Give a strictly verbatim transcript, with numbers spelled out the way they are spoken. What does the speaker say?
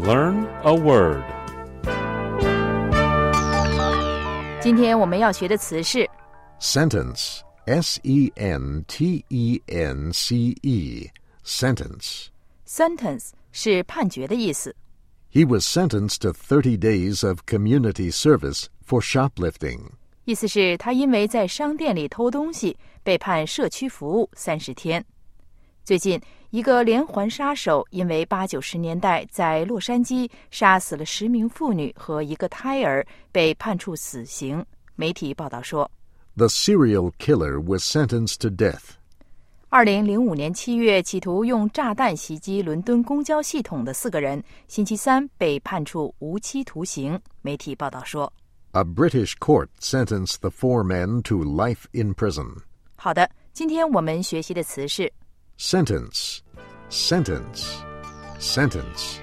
Learn a word. 今天我们要学的词是 Sentence, S E N T E N C E, sentence. sentence 是判决的意思。 He was sentenced to thirty days of community service for shoplifting. 意思是他因为在商店里偷东西，被判社区服务三十天。最近，一个连环杀手因为八九十年代在洛杉矶杀死了十名妇女和一个胎儿，被判处死刑。媒体报道说 The serial killer was sentenced to death. 二零零五年七月，企图用炸弹袭击伦敦公交系统的四个人，星期三被判处无期徒刑。媒体报道说 A British court sentenced the four men to life in prison. 好的，今天我们学习的词是 Sentence, sentence, sentence.